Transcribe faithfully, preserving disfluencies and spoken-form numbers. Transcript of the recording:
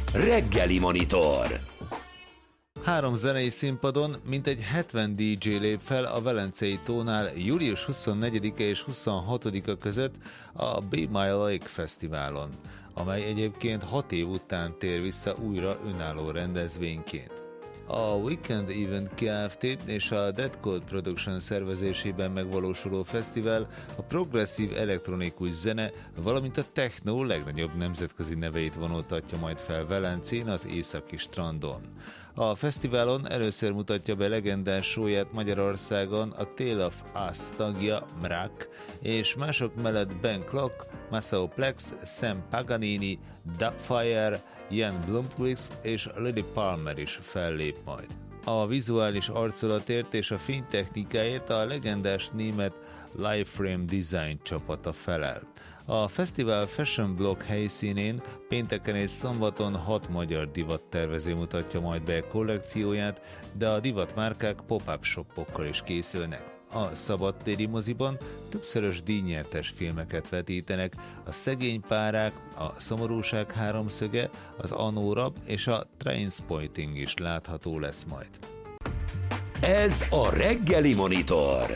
Reggeli Monitor. Három zenei színpadon mintegy hetven dé dzsé lép fel a Velencei tónál július huszonnegyedike és huszonhatodika között a Be My Lake Fesztiválon, amely egyébként hat év után tér vissza újra önálló rendezvényként. A Weekend Event Kft. És a Dead Code Production szervezésében megvalósuló fesztivál a progresszív elektronikus zene, valamint a techno legnagyobb nemzetközi neveit vonultatja majd fel Velencén, az északi strandon. A fesztiválon először mutatja be legendás showyát Magyarországon a Tale of Us tagja Mrak, és mások mellett Ben Klock, Maceo Plex, Sam Paganini, Dubfire, Jan Blomqvist és Lily Palmer is fellép majd. A vizuális arculatért és a fénytechnikáért a legendás német Liveframe Design csapata felel. A fesztivál Fashion Block helyszínén pénteken és szombaton hat magyar divattervező mutatja majd be kollekcióját, de a divatmárkák pop-up shopokkal is készülnek. A szabadtéri moziban többszörös díjnyertes filmeket vetítenek, a Szegény párák, a Szomorúság háromszöge, az Anórab és a Trainspotting is látható lesz majd. Ez a Reggeli Monitor.